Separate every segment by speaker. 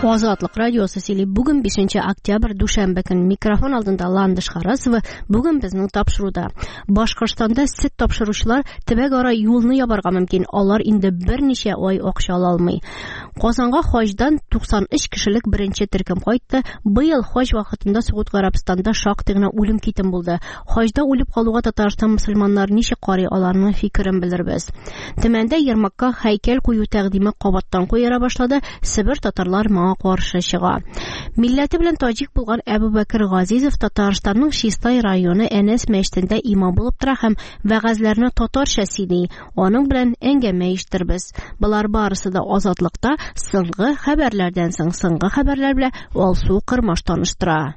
Speaker 1: Азатлык радиосы сөйли. Бүген 5 октябрь дүшәмбе көн микрофон алдында Ландыш Харасова. Бүген безнең тапшыруда. Башкортстанда сөт тапшыручылар төбәк ара юлны ябарга мөмкин. Алар инде берничә ай акча ала алмый. Казанга хаҗдан 93 кешелек беренче төркем кайтты. Быел хаҗ вакытында Саудия Арабистанда шактый гына үлем китем булды. Хаҗда үлеп калуга Татарстан мөселманнары ничек карый, аларның фикерен белербез. Төмәндә Ермакка һәйкәл кую тәкъдиме кабаттан куера башлады. Себер татарлар моңа каршы чыга. Милләте белән таҗик булган Әбүбәкер Газизов Татарстанның Чистай районы Әнәс мәчетендә имам булып тора һәм вәгазьләрне татарча сөйли. Аның белән әңгәмә иштербез. Булар барысы да Азатлыкта соңгы хәбәрләрдән соң соңгы хәбәрләр белән Алсу Кырмаш таныштыра.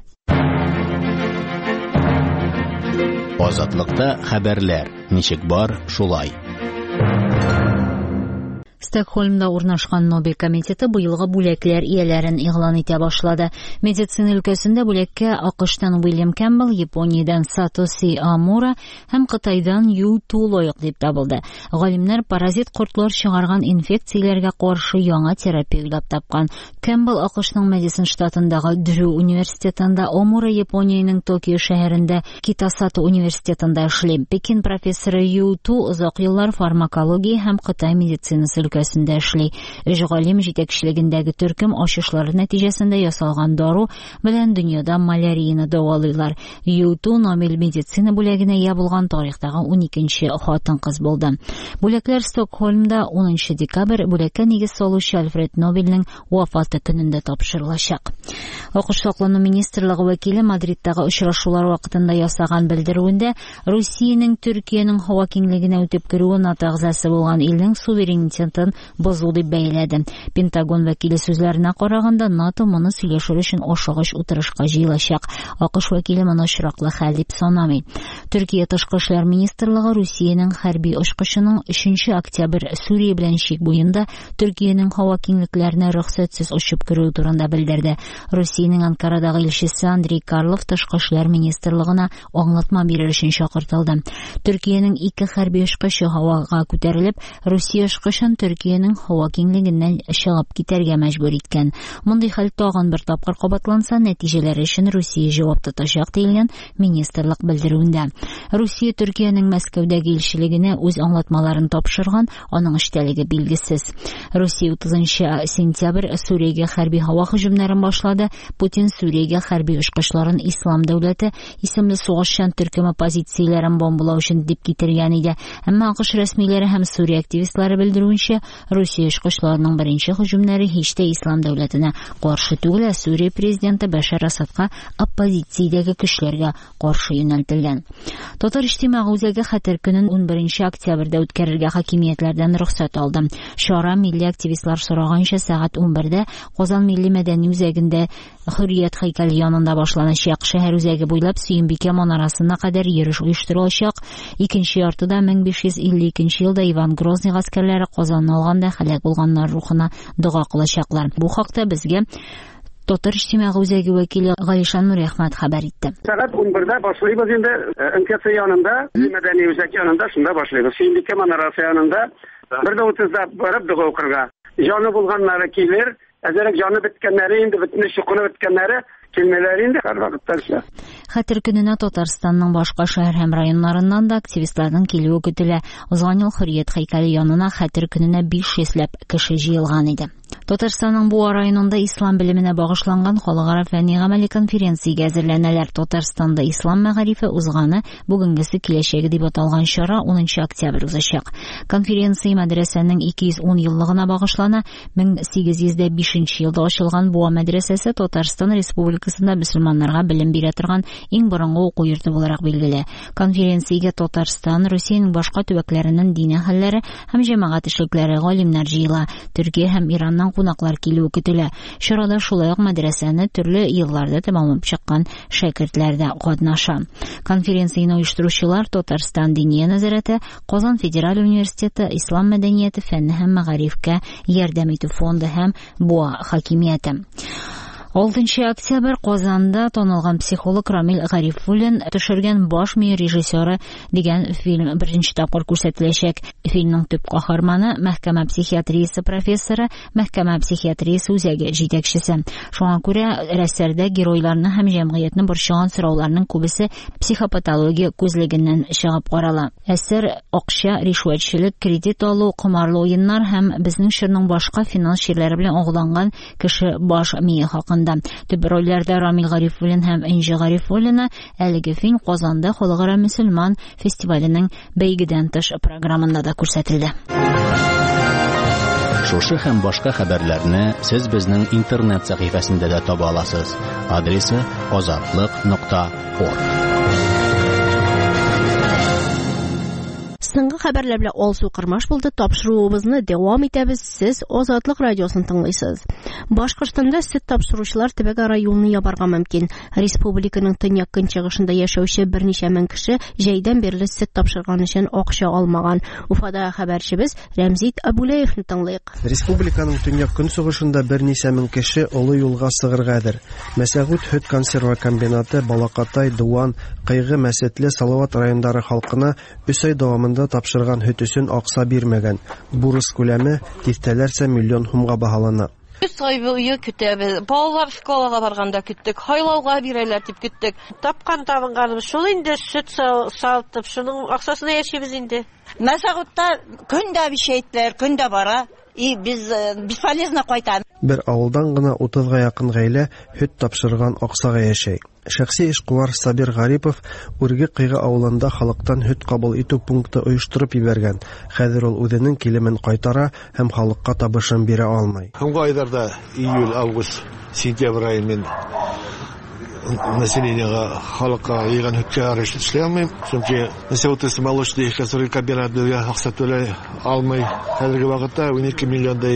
Speaker 2: Азатлыкта хәбәрләр. Ничек бар, шулай.
Speaker 3: Стокгольмда урнашкан Нобель комитеты быелгы бүләкләр ияләрен игълан итә башлады. Медицина өлкәсендә бүләккә АКШтан Уильям Кэмпбелл, Япониядән Сатоси Амура һәм Кытайдан Ю Ту лаек дип табылды. Галимнәр паразит кортлар чыгарган инфекцияләргә каршы яңа терапия уйлап тапкан. Кэмпбелл АКШның Мэдисон штатындагы Дрю университетында, Амура Япониянең Токио шәһәрендә Китасато университетында эшли. Пекин профессоры Ю Ту озак еллар фармакология һәм Кытай медицинасы өлкәсендә эшли. Өч галим җитәкчелегендәге төркем ачышлары нәтиҗәсендә ясалган дару белән дөньяда малярияны дәвалыйлар. Юту Нобель медицина бүләгенә ия булган тарихтагы 12нче хатын-кыз булды. Бүләкләр Стокгольмда 10 декабрь бүләккә нигез салучы Альфред Нобельнең вафаты көнендә тапшырылачак. АКШ саклану министрлыгы вәкиле Мадридтагы очрашулар вакытында ясаган белдерүендә Русиянең Төркиянең һава киңлегенә үтеп керүе НАТО әгъзасы булган илнең суверенитетын бозу дип бәяләде. Пентагон вәкиле сүзләренә караганда, НАТО моны сөйләшер өчен ашыгыч утырышка җыелачак. АКШ вәкиле моны очраклы хәл дип санамый. Төркия тышкы эшләр министрлыгы Русиянең хәрби очкычының 3 октябрь Сүрия белән чик буенда Төркиянең һава киңлекләренә рөхсәтсез очып керү турында белдерде. Русиянең Анкарадагы илчесе Андрей Карлов тышкы эшләр министрлыгына аңлатма бирер өчен чакыртылды. Төркиянең 2 хәрби очкычы һавага күтәрелеп, Русия очкычын Төркиянең һава киңлегеннән чыгып китәргә мәҗбүр иткән. Мондый хәл тагын бер тапкыр кабатланса, нәтиҗәләре өчен Русия җавап тотачак диелгән министрлык белдерүендә. Русия Төркиянең Мәскәүдәге илчелегенә үз аңлатмаларын тапшырган, аның эштәлеге билгесез. Русия 30 сентябрь Сүриягә хәрби һава һөҗүмнәрен башлады. Путин Сүриягә хәрби очкычларын Ислам дәүләте исемле сугышчан төркеме позицияләрен бомбалау өчен дип китергән иде. Әмма АКШ рәсмиләре һәм Сүрия активистлары белдерүенчә, Русия очкычларының беренче һөҗүмнәре һич тә Ислам дәүләтенә каршы түгел, Сүрия президенты Башар Асадка оппозициядәге көчләргә каршы юнәлтелгән. Татар иҗтимагы үзәге Хәтер көнен 11 октябрьдә үткәрергә хакимиятләрдән рөхсәт алды. Шара милли активистлар сораганча сәгать 11дә Казан милли мәдәни үзәгендә Хөррият һәйкәле янында башланачак. Шәһәр үзәге буйлап Сөембикә манарасына кадәр йөреш оештырылачак. Икенче яртыда 1552 елда Иван Грозный гаскәрләре Казанны алганда һәлак булганнар рухына дуга кылачаклар. Бу хакта безгә Татар иҗтимагы үзәге вәкиле Галишан Нурәхмәт хәбәр итте.
Speaker 4: Сәгать 11дә башлыйбыз инде. НКЦ янында, мәдәни үзәк янында шунда башлыйбыз. Сөембикә манарасы янында 1:30да барып дуга укырга. Җаны булганнары килер, әзерәк җаны беткәннәре инде бөтенләй чукыны беткәннәре килмәләр инде һәр вакытта.
Speaker 3: Хәтер көненә Татарстанның башка шәһәр һәм районнарыннан да активистларның килүе көтелә. Узган ел Хөррият һәйкәле янына Хәтер көненә 500 кеше җыелган иде. Татарстанның Буа районында ислам белеменә багышланган халыкара фәнни-гамәли конференциягә әзерләнәләр. Татарстанда ислам мәгарифе узганы, бүгенгесе киләчәге дип аталган чара 10 октябрь узачак. Конференция мәдрәсәнең 210 еллыгына багышлана. 1805 елда ачылган Буа мәдрәсәсе Татарстан Республикасында мөселманнарга белем бирә торган иң борынгы уку йорты буларак билгеле. Конференциягә Татарстан, Русиянең башка төбәкләреннән дин әһелләре һәм җәмәгать эшлекләре галимнәр җыела. Төркия һәм Ираннан кунаклар килүе көтелә. Чарада шулай ук мәдрәсәне төрле елларда тәмамлап чыккан шәкертләр дә катнаша. Конференцияне оештыручылар Татарстан Диния нәзарәте, Казан Федераль университеты, Ислам мәдәнияте фәнне һәм мәгарифкә ярдәм итү фонды һәм Буа хакимияте. 6 октябрь Казанда танылган психолог Рамил Гарифуллин төшергән баш мие режиссеры дигән фильм беренче тапкыр күрсәтеләчәк. Фильмның төп каһарманы мәхкәмә психиатриясе профессоры, мәхкәмә психиатриясе үзәге җитәкчесе. Шуңа күрә рәсәрдә геройларны һәм җәмгыятьне борчыган сорауларның күбесе психопатология күзлегеннән чыгып карала. Әсәр акча, ришвәтчелек, кредит алу, комарлы уеннар һәм безнең ширның башка финанс чирләре белән агуланган кеше баш мие хакында. Төп рольләрдә Рамил Гарифуллин һәм Энҗи Гарифуллина әлеге фильм Казанда Халыкара мөселман фестиваленең бәйгедән тыш программында да күрсәтелде.
Speaker 2: Шушы һәм башка хәбәрләрне сез безнең интернет сәхифәсендә дә таба аласыз. Адресы azatlык.org.
Speaker 1: Соңгы хәбәрләр белән алсу кырмаш булды. Тапшыруыбызны дәвам итәбез. Сез Азатлык радиосын тыңлыйсыз. Башкортстанда сөт тапшыручылар төбәк-ара юлны ябарга мөмкин. Республиканың төньяк көнчыгышында яшәүче берничә мең кеше җәйдән бирле сөт тапшырган өчен акча алмаган. Уфада хәбәрчебез Рәмзит Абулаевны тыңлыйк.
Speaker 5: Республиканың төньяк көнчыгышында берничә мең кеше олы юлга сыгыргадыр. Мәсәгут хөт консерва комбинаты, Балакатай, Дуан, Кыйгы, Мәсетле, Салават районнары халкына 3 ай дәвамында тапшырган хөт өчен акча бирмәгән. Бурыс күләме тиҫтәләрсә миллион сумга баһалана.
Speaker 6: 3 ай буе көтәбез. Балалар школага барганда көттек, хайлауга бирәләр дип көттек. Тапкан табынганыбыз шул инде, сөт салтып, шуның акчасына яшибез инде.
Speaker 7: Мәсәгутта көндә бишәйтләр, көндә бара. И без бесполезно кайтам.
Speaker 5: Бер авылдан гына 30-га якын гаилә хөт тапшырган акчага яшәй. Шәхси эшкуар Сабир Гарипов Үрге Кыйгы авылында халыктан хөт кабул итү пункты оештырып ибәргән. Хәзер ул үзенең килемен кайтара һәм халыкка табышын бирә алмый.
Speaker 8: Һәм айдарда июль, август, сентябрь айымен населениега халыкка йыган хөткә арыш эшләй алмыйм. Чөнки Мәсәгут молочный хәзерге комбинатына акча төләй алмый. Хәзерге вакытта 12 миллионда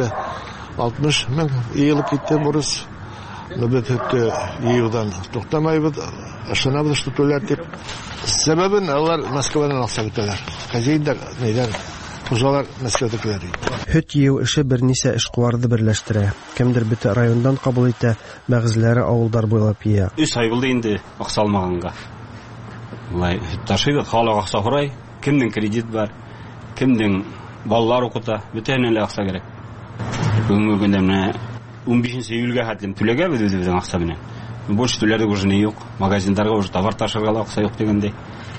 Speaker 8: 260 мең елып китте бурыс. Нәбәт хөткә йыгдан туктамайбыз. Ашанабыз что төләр дип. Сәбәбен алар Москвадан акча көтәләр. Хәзиндар нәйдән Хужалар Мәскәүдәкеләр.
Speaker 5: Хөт йыю эше берничә эшкуарды берләштерә. Кемдер бөтә райондан кабул итә, бәгызләре авылдар буйлап йыя.
Speaker 9: 3 ай булды инде акча алмаганга. Булай ташыйды, халык акча сорай, кемнең кредит бар, кемнең балалар укыта, бөтенләй акча кирәк. Бүгенге көндә менә 15 июльгә хәтлем түләгәбез үзебезнең акча белән. Больше түләрдә уже не юк, магазиндарга уже товар ташырга акча юк дигәндәй.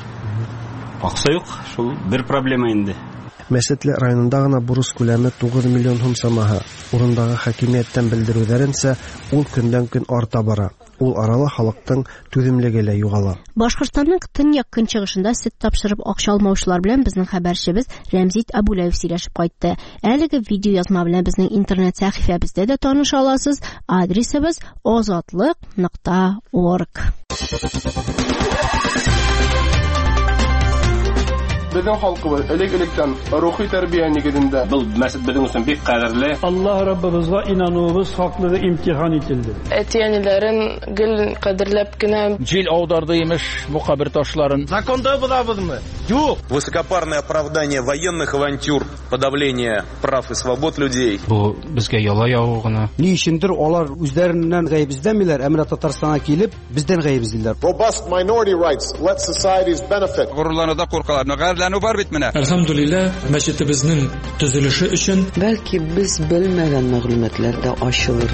Speaker 9: Акча юк, шул бер проблема инде.
Speaker 5: Мәсетле районында гына бурыс күләме 9 миллион сум самаһы. Урындагы хакимияттән белдерүләренчә, ул көндән-көн арта бара. Ул аралы халыктың түземлеге лә югала.
Speaker 1: Башкортстанның төньяк көнчыгышында сөт тапшырып акча алмаучылар белән безнең хәбәрчебез Рәмзит Абулаев сөйләшеп кайтты. Әлеге видеоязма белән безнең интернет сәхифәбездә дә таныша аласыз. Адресыбыз azatlык.org.
Speaker 10: Безнең халкыбыз элек-электән рухи тәрбия нигезендә.
Speaker 11: Бу мәсәл безнең өчен бик кадерле.
Speaker 12: Аллаһ Раббыбызга инануыбыз хаклыгы имтихан ителде.
Speaker 6: Әтиәниләрен гел кадерләп кенә
Speaker 11: Җил аударды имеш бу кабер ташларын.
Speaker 10: Законда булабызмы? Юк.
Speaker 13: Высокопарное оправдание военных авантюр, подавление прав и свобод людей.
Speaker 11: Бу безгә яла яу гына.
Speaker 14: Ни өчендер алар үзләреннән гаебиздәмиләр, әмма Татарстанга килеп, бездән гаебиздиләр.
Speaker 15: Robust minority rights let societies benefit.
Speaker 11: Горурлануда куркалар.
Speaker 12: Әлхәмдүлилләһ, мәчетебезнең төзелеше өчен
Speaker 16: бәлки без белмәгән мәгълүматлар да ачылыр.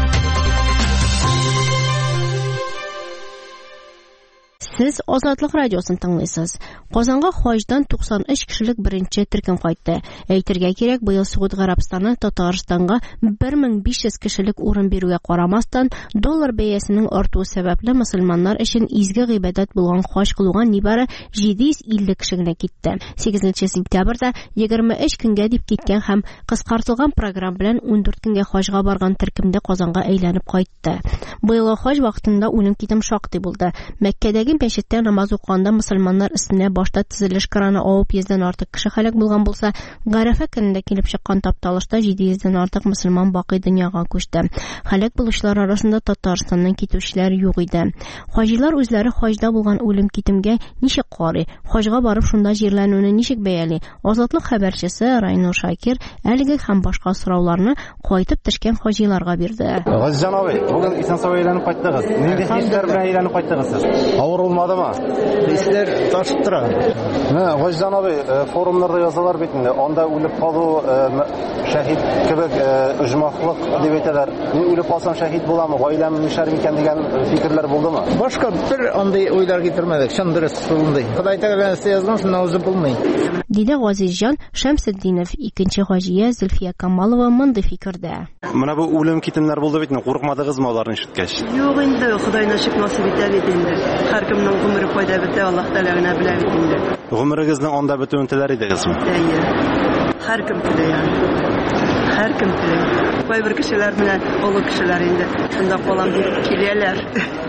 Speaker 1: Сез Азатлык радиосын тыңлыйсыз. Казанга хаҗдан 93 кешелек беренче төркем кайтты. Әйтергә кирәк, быел Сауд Гарәбстаны Татарстанга 1500 кешелек урын бирүгә карамастан, доллар бәясенең артуы сәбәпле мөселманнар өчен изге гыйбадәт булган хаҗ кылуга нибары 750 кеше генә китте. 8 сентябрьдә 23 көнгә дип киткән һәм кыскартылган программа белән 14 көнгә хаҗга барган төркемдә Казанга әйләнеп кайтты. Быел хаҗ вакытында үлем китем шактый булды. Мәккәдәге мәчеттә намаз укыганда мөселманнар өстенә башта тезелеш краны авып 100дән артык кеше һәлак булган булса, Гарәфә көнендә килеп чыккан тапталышта 700дән артык мөселман бакый дөньяга күчте. Һәлак булучылар арасында Татарстаннан китүчеләр юк иде. Хаҗилар үзләре хаҗда булган үлем китемгә ничек карый? Хаҗга барып шунда җирләнүне ничек бәяли? Азатлык хәбәрчесе Райнур Шакир әлеге һәм башка сорауларны кайтып төшкән хаҗиларга бирде.
Speaker 17: Газизҗан абый, бүген Исән-сау әйләнеп кайттыгыз. Нинди хисләр белән әйләнеп кайттыгыз сез? Авыр булмадымы?
Speaker 18: Хисләр ташып тора.
Speaker 17: Газизҗан абый, форумнарда язалар бит инде. Анда үлеп калу шәһид кебек оҗмахлык дип әйтәләр. Мин үлеп калсам шәһид буламы, гаиләм нишәр микән дигән фикерләр булдымы?
Speaker 18: Башка бер андый уйлар китермәдек. Чындыры сылынды. Ходай Тәгалә язган, шуны үзе булмый.
Speaker 1: Диде Газизҗан Шәмсетдинов, икенче хаҗия Зөлфия Камалова монда фикердә.
Speaker 17: Менә бу үлем китемнәр булды бит, курыкмадыгызмы аларны ишеткәч?
Speaker 19: Юк инде, Ходай насыйп итә бит инде. Һәркемнең гомере кайда бетә, Аллаһ Тәгалә генә белә бит инде.
Speaker 17: Гомерегезнең анда бетүен теләр идегезме?
Speaker 19: Һәркем теләй. Һәркем теләй. Кайбер кешеләр менә олы кешеләр инде. Шунда калам дип киләләр.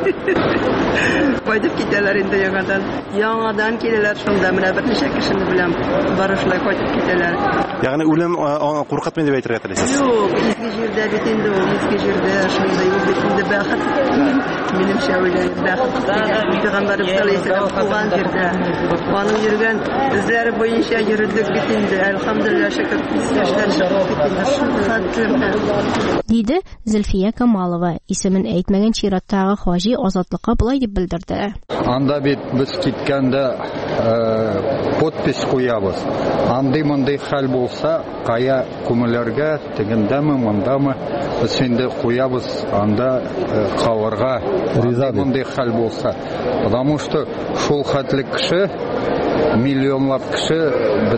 Speaker 19: Кайда китәләр инде яңадан. Яңадан киләләр шунда менә берничә кешене беләм. Барышлай кайтып китәләр.
Speaker 17: Ягъни үлем куркытмый дип әйтергә телисез?
Speaker 19: Юк, изге җирдә бит инде ул, изге җирдә шунда юк бит инде бәхет. Минемчә уйлыйм, бәхет. Пәйгамбәрбез алейһиссәлам кулган җирдә. Аның йөргән эзләре буенча йөрдек бит инде. Әлхәмдүлилләһ, шөкер, эшләр чыгып бит инде.
Speaker 1: Диде Зөлфия Камалова, исемен әйтмәгән чираттагы хаҗи Азатлыкка булай дип белдерде.
Speaker 20: Анда бит без киткәндә подпись куябыз. Андый-мондый хәл булса, кая күмелергә, тегендәме, мондамы, без инде куябыз, анда калырга. Андый-мондый хәл булса. Потому что шул хәтле кеше, миллионлап кеше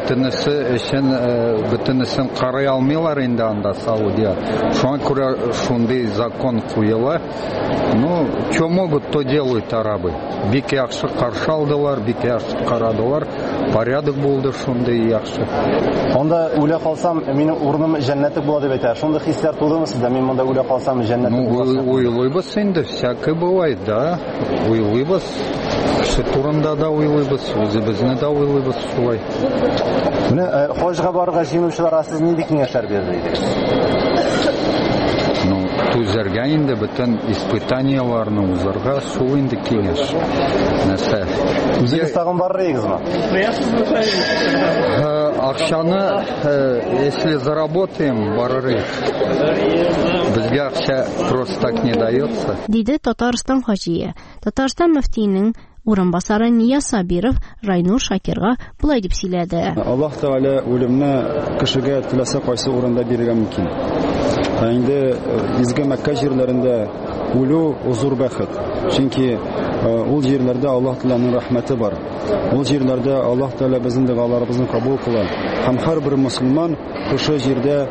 Speaker 20: бөтенесен карый алмыйлар инде анда Саудия. Шуңа күрә шундый закон куела. Ну, что могут, то делают арабы. Бик яхшы каршы алдылар, бик яхшы карадылар. Порядок булды шундый яхшы.
Speaker 17: Анда үлә калсам, минем урыным җәннәтлек була дип әйтә. Шундый хисләр тудымы сездә? Мин монда үлә калсам җәннәтлек була.
Speaker 20: Уйлыйбыз инде, всякое бывает, да. Уйлыйбыз. Кеше турында да уйлыйбыз, үзебезне дә уйлыйбыз шулай.
Speaker 17: Менә хаҗга барырга җыенучыларга сез нинди киңәшләр бирдегез?
Speaker 20: Ну, түзәргә инде бөтен испытанияларны узарга, шул инде киңәш. Нәрсә?
Speaker 17: Үзегез тагын барырыгызмы?
Speaker 20: Акчаны, если заработаем, барырык. Безгә акча просто так не дается.
Speaker 1: Диде Татарстан хаҗие. Татарстан мөфтиенең урынбасары Нияз Сабиров Райнур Шакирга булай дип сөйләде.
Speaker 21: Аллаһ Тәгалә үлемне кешегә теләсә кайсы урында бирергә мөмкин. Инде изге Мәккә җирләрендә үлү зур бәхет. Чөнки ул җирләрдә Аллаһ Тәгаләнең рәхмәте бар. Ул җирләрдә Аллаһ Тәгалә безнең дуаларыбызны кабул кыла. Һәм һәрбер мөселман шушы җирдә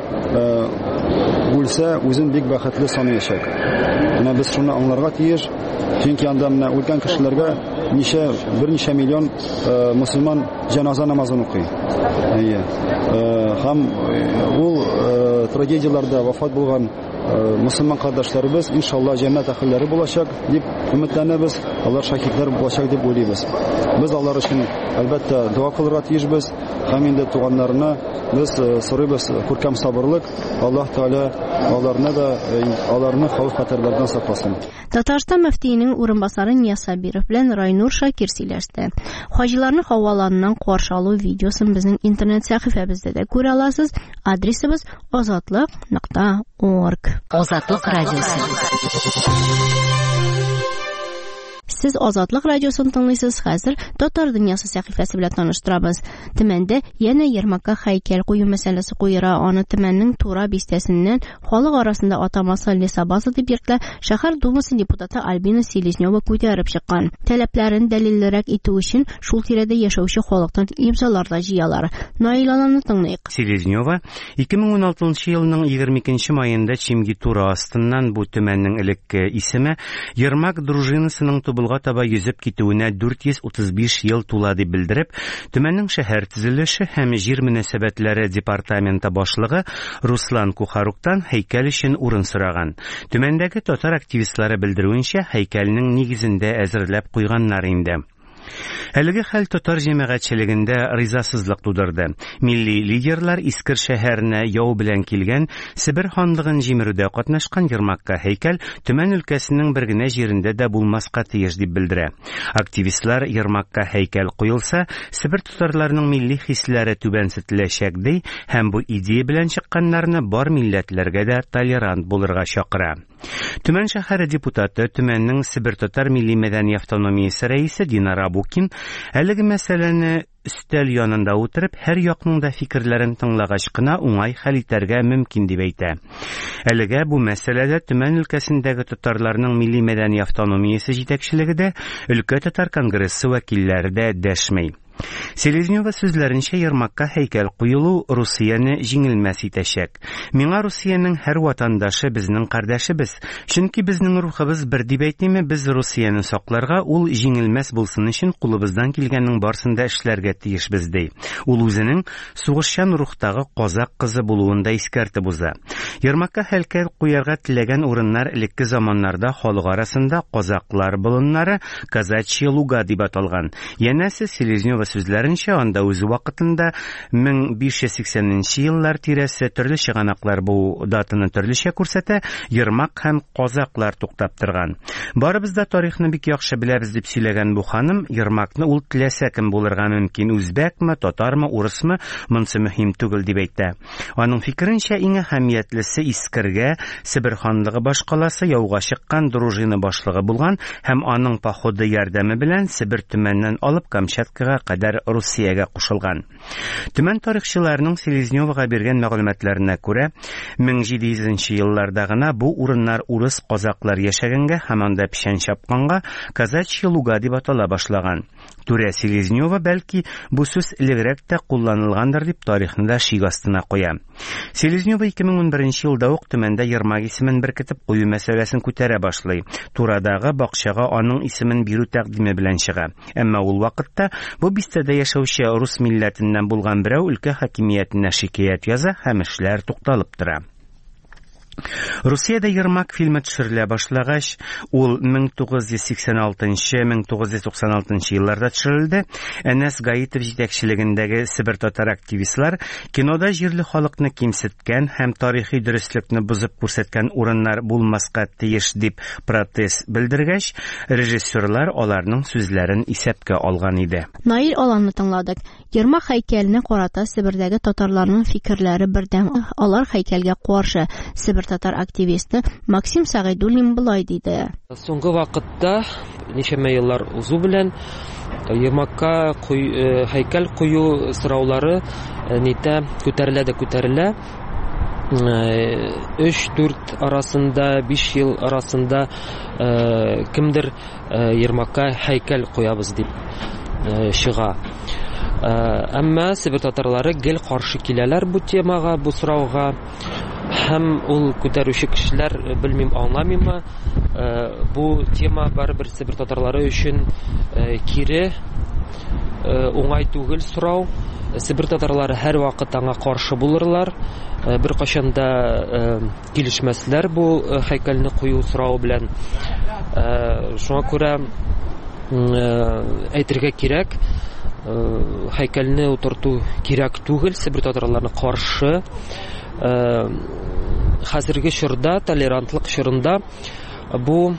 Speaker 21: үлсә, үзен бик бәхетле саныячак. Менә без шуны аңларга тиеш. Чөнки анда менә үлгән кешеләргә берничә миллион мөселман җаназа намазын укый. Һәм ул трагедияләрдә вафат булган мөселман кардәшләребез иншалла җәннәт әһелләре булачак дип өметләнәбез. Алар шаһидлар булачак дип уйлыйбыз. Без алар өчен әлбәттә дуа кылырга тиешбез. Һәм инде туганнарына без сорыйбыз күркәм сабырлык. Аллаһ Тәгалә аларны хәвеф-хәтерләрдән сакласын.
Speaker 1: Татарстан мөфтиенең урынбасары Нияз Сабиров белән Райнур Шакир сөйләште. Хаҗиларны һаваланнан каршы алу видеосын безнең интернет сәхифәбездә дә күрә аласыз. Адресыбыз azatliq.org.
Speaker 3: Азатлык радиосы.
Speaker 1: Сез Азатлык радиосын тыңлыйсыз. Хәзер Татар дөньясы сәхифәсе белән таныштырабыз. Төмәндә янә Ермакка һәйкәл кую мәсьәләсе куера. Аны төмәннең Тура бистәсеннән халык арасында атамасы Лесабаза дип йөртелә. Шәһәр думасы депутаты Альбина Селезнева күтәреп чыккан. Таләпләрен дәлиллерәк итү өчен шул тирәдә яшәүче халыктан имзалар да җыялар. Наиланы тыңлыйк.
Speaker 22: Селезнева 2016 елның 22 маенда Чимги Тура астыннан бу төмәннең элекке исеме Ермак дружинасының тубыл алга таба йөзеп китүенә 435 ел тула дип белдереп, Төмәннең шәһәр төзелеше һәм җир мөнәсәбәтләре департаменты башлыгы Руслан Кухаруктан һәйкәл өчен урын сораган. Төмәндәге татар активистлары белдерүенчә, һәйкәлнең нигезендә әзерләп куйганнар инде. Әлеге хәл татар җәмәгатьчелегендә ризасызлык тудырды. Милли лидерлар Искер шәһәренә яу белән килгән, Себер ханлыгын җимерүдә катнашкан Ермакка һәйкәл Төмән өлкәсенең бер генә җирендә дә булмаска тиеш дип белдерә. Активистлар Ермакка һәйкәл куелса, Себер татарларының милли хисләре түбәнсетеләчәк ди һәм бу идея белән чыкканнарны бар милләтләргә дә толерант булырга чакыра. Төмән шәһәре депутаты, Төмәннең Себер татар милли мәдәни автономиясе рәисе Динара Букин әлеге мәсьәләне өстәл янында утырып, һәр якның да фикерләрен тыңлагач кына уңай хәл итәргә мөмкин дип әйтә. Әлегә бу мәсьәләдә Төмән өлкәсендәге татарларның милли мәдәни автономиясе җитәкчелеге дә, өлкә татар конгрессы вәкилләре дә дәшмәй. Селезнева сүзләренчә, Ермакка һәйкәл куелу Русияне җиңелмәс итәчәк. Миңа Русиянең һәр ватандашы безнең кардәшебез, чөнки безнең рухыбыз бер дип әйтмиме, без Русияне сакларга, ул җиңелмәс булсын өчен кулыбыздан килгәннең барсын да эшләргә тиешбез ди. Ул үзенең сугышчан рухтагы казак кызы булуын да искәртеп уза. Ермакка һәйкәл куярга теләгән урыннар элекке заманнарда халык арасында казаклар болыннары казачьи луга дип аталган. Янәсе Селезнева сүзләренчә, анда үз вакытында 1580 еллар тирәсе төрле чыганаклар бу датаны төрлечә күрсәтә, Ермак һәм казаклар туктап торган. Барыбыз да тарихны бик яхшы беләбез дип сөйләгән бу ханым, Ермакны ул теләсә кем булырга мөмкин, үзбәкме, татармы, урысмы, монсы мөһим түгел дип әйтә. Аның фикеренчә, иң әһәмиятлесе Искергә Себер ханлыгы башкаласы яуга чыккан дружина башлыгы булган һәм аның походы ярдәме белән Себер Төмәннән алып Камчаткага кадәр Русиягә кушылган. Төмән тарихчыларының Селезневага биргән мәгълүматларына күрә, 1700 елларда гына бу урыннар урыс казаклар яшәгәнгә һәм анда печән чапканга казачьи луга дип атала башлаган. Түрә Селезнева бәлки бу сүз элегрәк тә кулланылгандыр дип тарихны да шик астына куя. Селезнева 2011 елда ук Төмәндә Ермак исемен беркетеп кую мәсьәләсен күтәрә башлый. Турадагы бакчага аның исемен бирү тәкъдиме белән чыга. Әмма ул вакытта бу бистәдә яшәүче рус милләтеннән булган берәү өлкә хакимиятенә шикаят яза һәм эшләр тукталып тора. Русиядә Ермак фильмы төшерелә башлагач, ул 1986-1996 елларда төшерелде. Әнәс Гаитов җитәкчелегендәге Себер татар активистлар кинода җирле халыкны кимсеткән һәм тарихи дөреслекне бузып күрсәткән урыннар булмаска тиеш дип протест белдергәч, режиссерлар аларның сүзләрен исәпкә алган иде.
Speaker 1: Наил Аланны тыңладык. Ермак һәйкәленә карата Себердәге татарларның фикерләре бердәм. Алар һәйкәлгә каршы. Себер татар активисты Максим Сагайдуллин булай диде.
Speaker 2: Соңгы вакытта ничәмә еллар узу белән Ермакка һәйкәл кую сораулары нитә күтәрелә. 3-4 арасында, 5 ел арасында кемдер Ермакка һәйкәл куябыз дип чыга. Әмма Себер татарлары гел каршы киләләр бу темага, бу сорауга. Һәм ул күтәрүче кешеләр белмим аңламыймы, бу тема барыбер Себер татарлары өчен кире уңай түгел сорау. Себер татарлары һәр вакыт аңа каршы булырлар. Бер кашанда килешмәсләр бу һәйкәлне кую сорау белән. Шуңа күрә әйтергә кирәк, һәйкәлне утырту кирәк түгел, Себер татарларына каршы. Хәзерге чорда, толерантлык чорында бу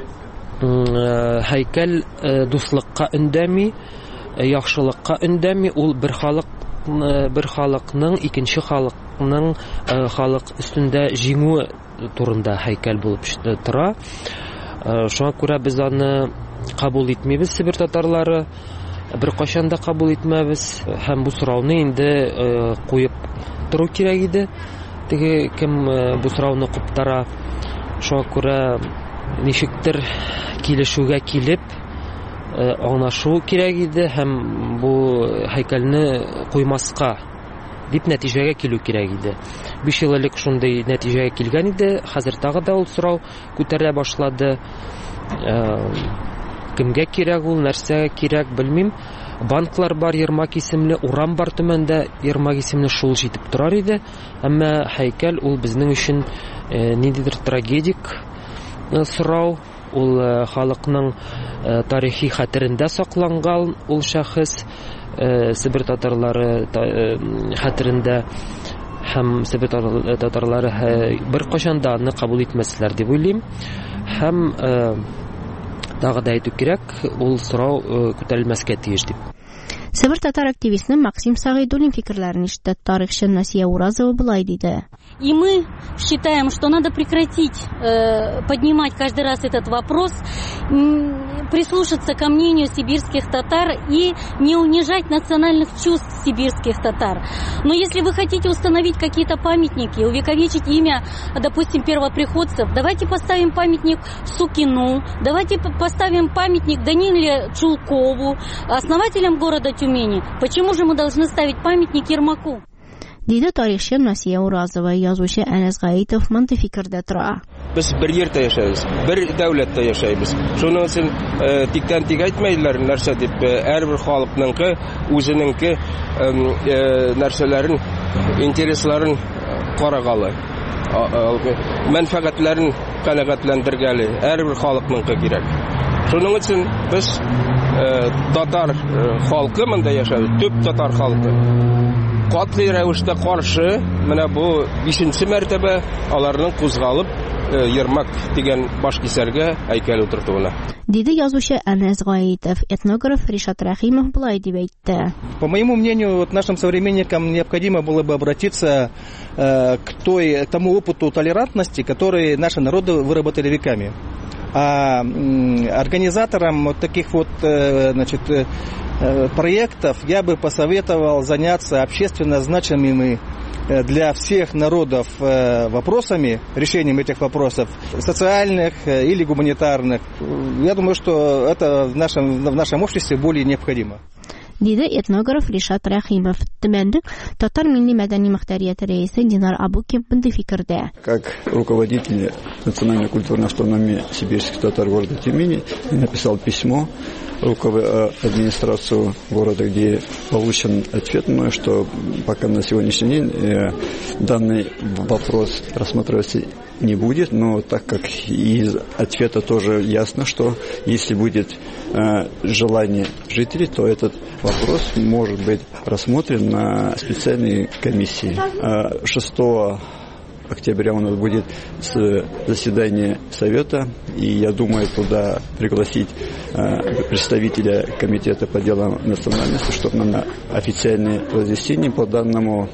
Speaker 2: һәйкәл дуслыкка өндәми, яхшылыкка өндәми, ул бер халыкның икенче халыкның халык өстендә җиңү турында һәйкәл булып тора. Шуңа күрә без аны кабул итмибез, Себер татарлары бер кашан да кабул итмәбез һәм бу сорауны инде куеп тору кирәк иде. Теге кем бу сорауны куптара, шуңа күрә ничектер килешүгә килеп аңлашу кирәк иде һәм бу һәйкәлне куймаска дип нәтиҗәгә килү кирәк иде. 5 ел элек шундый нәтиҗәгә килгән иде, хәзер тагы да ул сорау күтәрелә башлады. кемгә кирәк ул, нәрсәгә кирәк, белмим. Банклар бар, Ермак исемле, урам бар төмәндә, Ермак исемле, шул җитеп торар иде. Әмма һәйкәл ул безнең өчен ниндидер трагедик сорау, ул халыкның тарихи хәтерендә сакланган ул шәхес, Себер татарлары хәтерендә, һәм Себер татарлары бер кашан да аны кабул итмәсләр дип уйлыйм. Һәм тагы да әйтү кирәк, ул сорау күтәрелмәскә тиеш дип.
Speaker 1: Себер татар активисты Максим Сагайдуллин фикерләрен ишетте. Тарихчы Насия Уразова булай диде.
Speaker 4: И мы считаем, что надо прекратить поднимать каждый раз этот вопрос, прислушаться ко мнению сибирских татар и не унижать национальных чувств сибирских татар. Но если вы хотите установить какие-то памятники, увековечить имя, допустим, первоприходцев, давайте поставим памятник Сукину, давайте поставим памятник Даниле Чулкову, основателям города Тюмени. Почему же мы должны ставить памятник Ермаку?
Speaker 1: Диде тарихчы Насия Уразова, язучы Әнәс Гаитов монда фикердә тора.
Speaker 11: Без бер йортта яшәйбез, бер дәүләттә яшәйбез. Шуның өчен тиктән тик әйтмәйләр нәрсә дип, һәрбер халыкныңкы үзенеңке нәрсәләрен, интересларын карагалы, мәнфәгатьләрен канәгатьләндергәле, һәрбер халыкныңкы кирәк. Шуның өчен без татар халкы монда яшәбез, төп татар халкы. Катлы рәвештә каршы, менә бу 5нче мәртәбә аларның кузгалып Ермак дигән баш кисәргә һәйкәл утыртуына.
Speaker 1: Диде язучы Әнәс Гаитов, этнограф Ришат Рәхимов булай дип әйтте.
Speaker 7: По моему мнению, вот нашим современникам необходимо было бы обратиться к тому опыту толерантности, который наши народы выработали веками. А организаторам вот таких вот, проектов я бы посоветовал заняться общественно значимыми для всех народов вопросами, решением этих вопросов, социальных или гуманитарных. Я думаю, что это в нашем обществе более необходимо.
Speaker 1: Диде этнограф Ришат Рәхимов. Төмәндә татар милли мәдәни мөхтәрияте рәисе Динар Абукин бунда фикердә.
Speaker 23: Как руководитель национальной культурной автономии сибирских татар города Тюмени написал письмо в администрацию города, где получен ответ, что пока на сегодняшний день данный вопрос рассматриваться не будет, но так как из ответа тоже ясно, что если будет желание жителей, то этот вопрос может быть рассмотрен на специальной комиссии. 6 октября у нас будет заседание совета, и я думаю туда пригласить представителя комитета по делам национальности, чтобы на официальное разъяснение по данному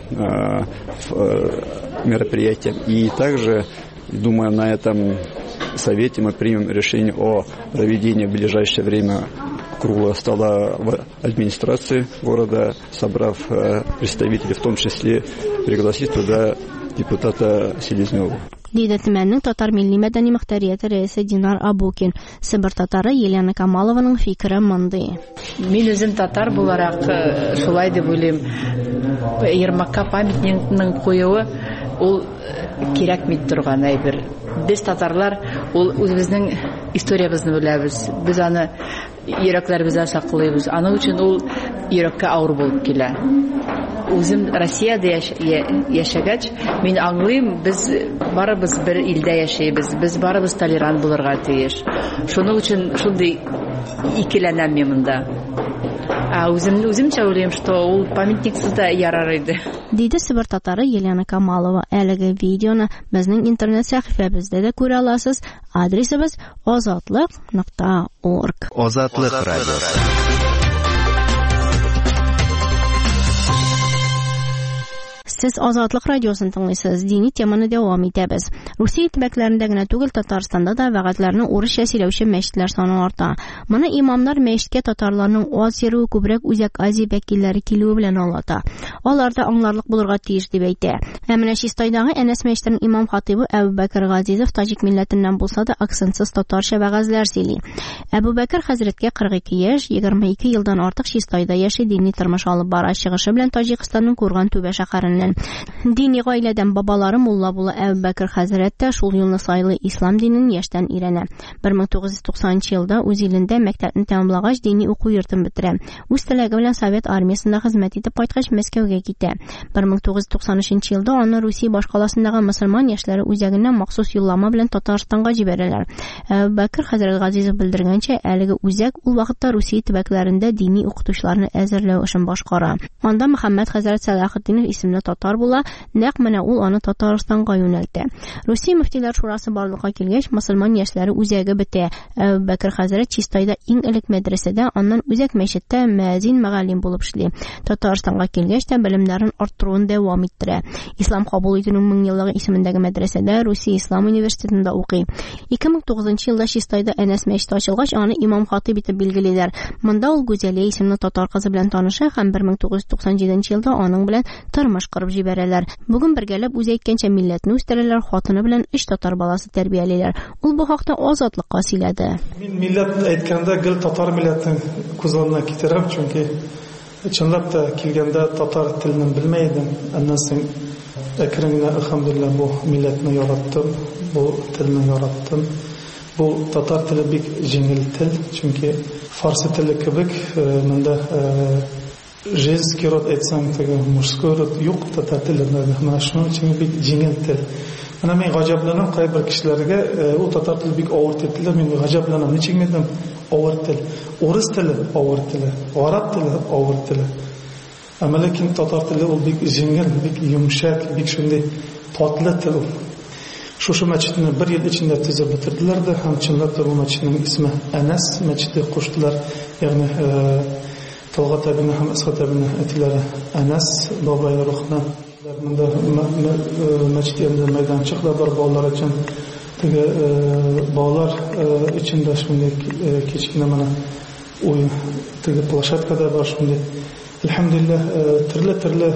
Speaker 23: мероприятию. И также, думаю, на этом совете мы примем решение о проведении в ближайшее время круглого стола в администрации города, собрав представителей, в том числе пригласить туда депутата Селезнева.
Speaker 1: Диде төмәннең татар милли мәдәни мөхтәрияте рәисе Динар Абукин. Себер татары Елена Камалованың фикере мондый.
Speaker 24: Мин үзем татар буларак шулай дип уйлыйм. Ермакка памятникның куюы ул кирәкми торган әйбер. Без татарлар ул үзебезнең историябызны беләбез. Без аны йөрәкләребездә саклыйбыз. Аның өчен ул йөрәккә авыр булып килә. Үзем Россиядә яшәгәч, мин аңлыйм, біз барыбыз бер илдә яшәйбез. Без барыбыз толерант булырга тиеш. Шуның өчен шундый икеләнәм мин монда. Үземчә уйлыйм, что ул памятниксыз да ярар иде.
Speaker 1: Диде Себер татары Елена Камалова. Әлеге видеоны безнең интернет сәхифәбездә дә күрә аласыз. Адресыбыз azatlıq.org.
Speaker 25: Азатлык радиосы.
Speaker 1: Сез Азатлык радиосын тыңлыйсыз. Дини теманы дәвам итәбез. Русия төбәкләрендә генә түгел, Татарстанда да вәгатьләрне урысча сөйләүче мәчетләр саны арта. Моны имамнар мәчеткә татарларның аз йөрүе күбрәк Үзәк Азия вәкилләре килүе белән аңлата. Алар да аңларлык булырга тиеш дип әйтә. Менә Чистайдагы Әнәс мәчетенең имам хатибы Әбүбәкер Газизов таҗик милләтеннән булса да акцентсыз татарча вәгазьләр сөйли. Әбүбәкер хәзрәткә 42 яшь, 22 елдан артык Чистайда яши, дини тормыш алып бара, чыгышы белән Таҗикстанның Курган Түбә шәһәреннән белән. Дини гаиләдән бабалары Мулла була Әбүбәкер хәзрәт тә шул елны сайлый ислам динен яшьтән өйрәнә. 1990 елда үз илендә мәктәпне тәмамлагач дини уку йортын бетерә. Үз теләге белән Совет армиясында хезмәт итеп кайткач Мәскәүгә китә. 1993 елда аны Русия башкаласындагы мөселман яшьләре үзәгеннән махсус юллама белән Татарстанга җибәрәләр. Әбүбәкер хәзрәт Газизов белдергәнчә, әлеге үзәк ул вакытта Русия төбәкләрендә дини укытучыларны әзерләү эшен башкара. Анда Мөхәммәд хәзрәт Сәлахетдинов исемле татар була, нәкъ менә ул аны Татарстанга юнәлтә. Русия мөфтиләр шурасы барлыкка килгәч, мөселман яшьләре үзәге бетә. Әбүбәкер хәзрәт Чистайда иң элек мәдрәсәдә, аннан үзәк мәчеттә мөәзин мөгаллим булып эшли. Татарстанга килгәч тә белемнәрен арттыруын дәвам иттерә. Ислам кабул итүнең 1000 еллыгы исемендәге мәдрәсәдә Русия Ислам университетында укый. 2009 елда Чистайда Әнәс мәчете ачылгач, аны имам хатиб итеп билгелиләр. Монда ул Гүзәлия исемле татар кызы белән таныша һәм 1997 елда аның белән тормыш корып җибәрәләр. Бүген бергәләп үз әйткәнчә милләтне үстерәләр, хатыны белән 3 татар баласы тәрбиялиләр. Ул бу хакта Азатлыкка сөйләде.
Speaker 5: Мин милләт әйткәндә гел татар милләтен күз алдына китерәм, чөнки чынлап та килгәндә татар телен белмәйдем. Аннан соң әкренләп әлхәмдүлилләh бу милләтне яраттым, бу телне яраттым. Бу татар теле бик җиңел тел, чөнки фарсы теле кебек монда женский род әйтсәң, мужской род юк татар телендә. Менә шуның өчен бик җиңел тел. Менә мин гаҗәпләнәм кайбер кешеләргә, ул татар теле бик авыр тел, мин гаҗәпләнәм. Ничек дидем? Авыр тел. Урыс теле авыр теле, араб теле авыр теле. Әмма ләкин татар теле ул бик җиңел, бик йомшак, бик шундый татлы тел. Шушы мәчетне 1 ел içinde төзеп бетерделәр дә, һәм чынлап та бу мәчетнең исеме Әнәс мәчете куштылар. Ягъни Талгат әбине һәм Әсгат әбине әтиләре Әнәс бабай рухына. Монда мәчет янында мәйданчык да бар балалар өчен. Теге балалар өчен дә шундый кечкенә менә уен теге площадка да бар шундый. Әлхәмдүлилләh төрле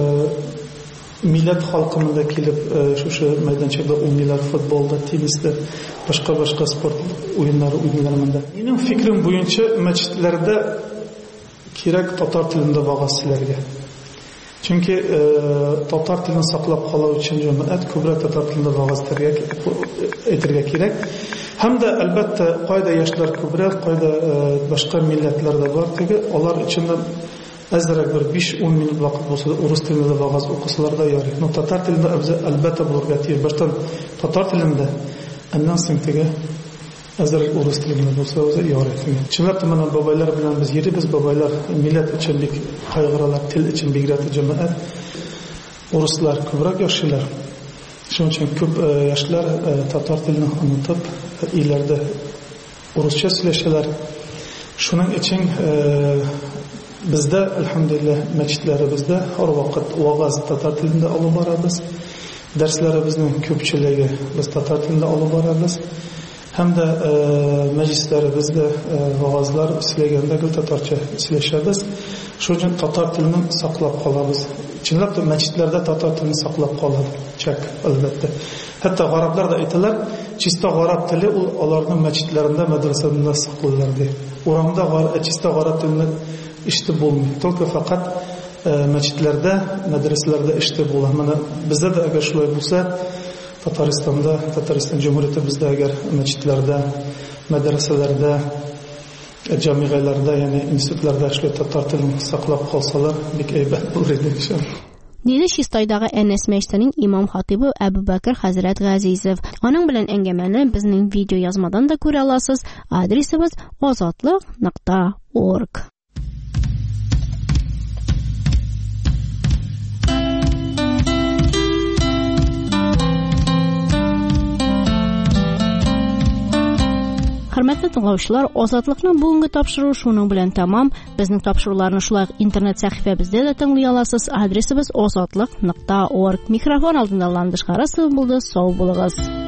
Speaker 5: милләт халкымында килеп шушы мәйданчыкта уйныйлар, футболда, тенниста, башка спорт уеннары уйныйлар монда. Минем фикрим буенча мәчетләрдә кирәк татар телендә вагыз сөйләргә. Чөнки татар телен саклап калу өчен җәмәгать күбрәк татар телендә вагыз әйтергә кирәк. Һәм дә әлбәттә кайда яшьләр күбрәк, кайда башка милләтләрдә бар, теге алар өчен әзрәк бер 5-10 минут вакыт булса, урыс телендә вагыз укысалар да ярый. Но татар телендә әлбәттә булырга тиеш. Баштан татар телендә, аннан соң теге әзрәк урыс телендә булса ярый. Чынлап та менә бабайлар белән без йөрибез, бабайлар милләт өчен бик кайгыралар, тел өчен бигрәк җәмәгать. Урыслар күбрәк яшиләр. Шуның өчен күп яшьләр татар телен онытып, иләрдә урысча сөйләшәләр. Шуның өчен бездә әлхәмдүлилләh мәчетләребездә һәр вакыт вагыз татар телендә алып барабыз. Дәрсләребезнең күпчелеге без татар телендә алып барабыз. Һәм дә мәҗлесләребездә вагызлар сөйләгәндә гел татарча сөйләшәбез. Шуның өчен татар телен саклап калабыз. Чынлап та мәчетләрдә татар телен саклап калады. Чак әлбәттә. Хәтта гараплар да әйтәләр, чиста гарап теле ул аларның мәчетләрендә, мәдрәсәләрендә саклыйлар ди. Урамда чиста гарап телен ишетеп булмый. Только фақат мәчетләрдә, мәдрәсәләрдә ишетеп була. Менә бездә дә әгәр шулай булса, Татарстанда, Татарстан Җумһуриятында бездә әгәр мәчетләрдә, мәдрәсәләрдә, җамигъәләрдә, ягъни институтларда шулай татар телен саклап калсалар, бик әйбәт булыр иде иншалла.
Speaker 1: Диде Чистайдагы Әнәс мәчетенең имам хатибы Әбүбәкер хәзрәт Газизов. Аның белән әңгәмәне безнең видео язмадан да күрә аласыз. Адресыбыз azatlıq.org. Хөрмәтле тыңлаучылар, Азатлыкның бүгенге тапшыруы шуның белән тәмам. Безнең тапшыруларны шулай интернет сәхифәбездә дә тыңлый аласыз. Адресыбыз azatlıq.org. Микрофон алдында Ландыш Харасов булды. Сау булыгыз.